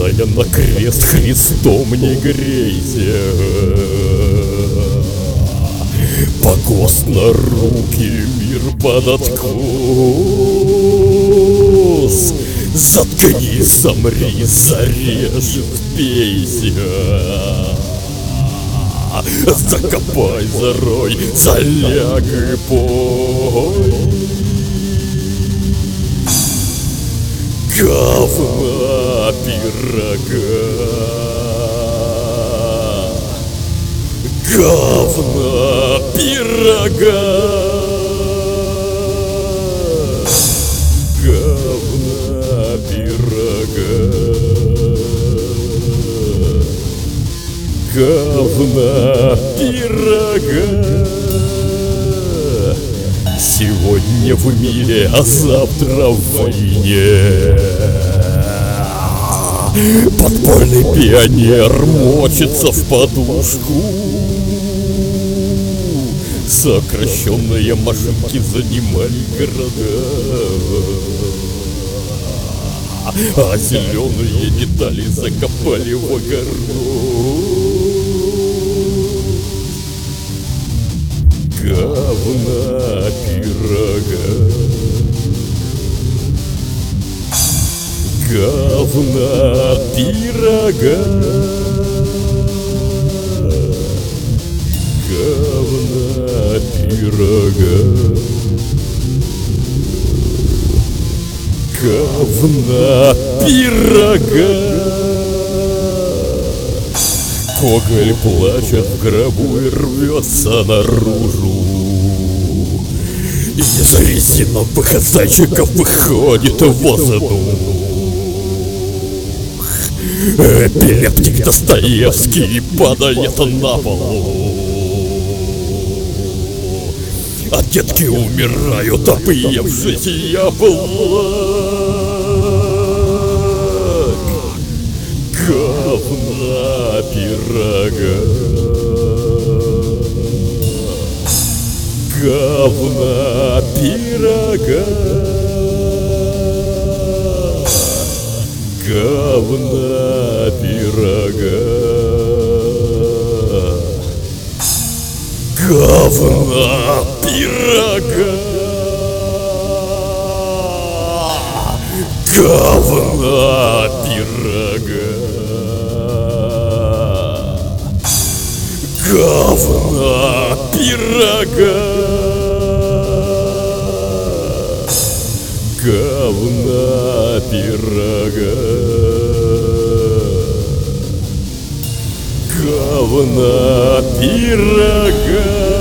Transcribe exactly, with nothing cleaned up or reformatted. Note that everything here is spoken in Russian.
Стая на крест Христом не грейся. Покос на руки, мир под откос. Заткни, замри, зарежет, бейся. Закопай, зарой, заляг и пой. Говна пирога, говна пирога, говна пирога, говна пирога. Сегодня в мире, а завтра в войне. Подпольный пионер мочится в подушку. Сокращенные машинки занимали города, а зеленые детали закопали в огород. Говна пирога, говна пирога, говна пирога, говна пирога. Гоголь плачет в гробу и рвется наружу. Из резиновых зайчиков выходит воздух. Эпилептик Достоевский падает на пол. А детки умирают, объевшись яблок. Говна пирога, говна пирога, говна пирога, говна пирога, говна пирога, говна пирога, говна пирога, говна пирога.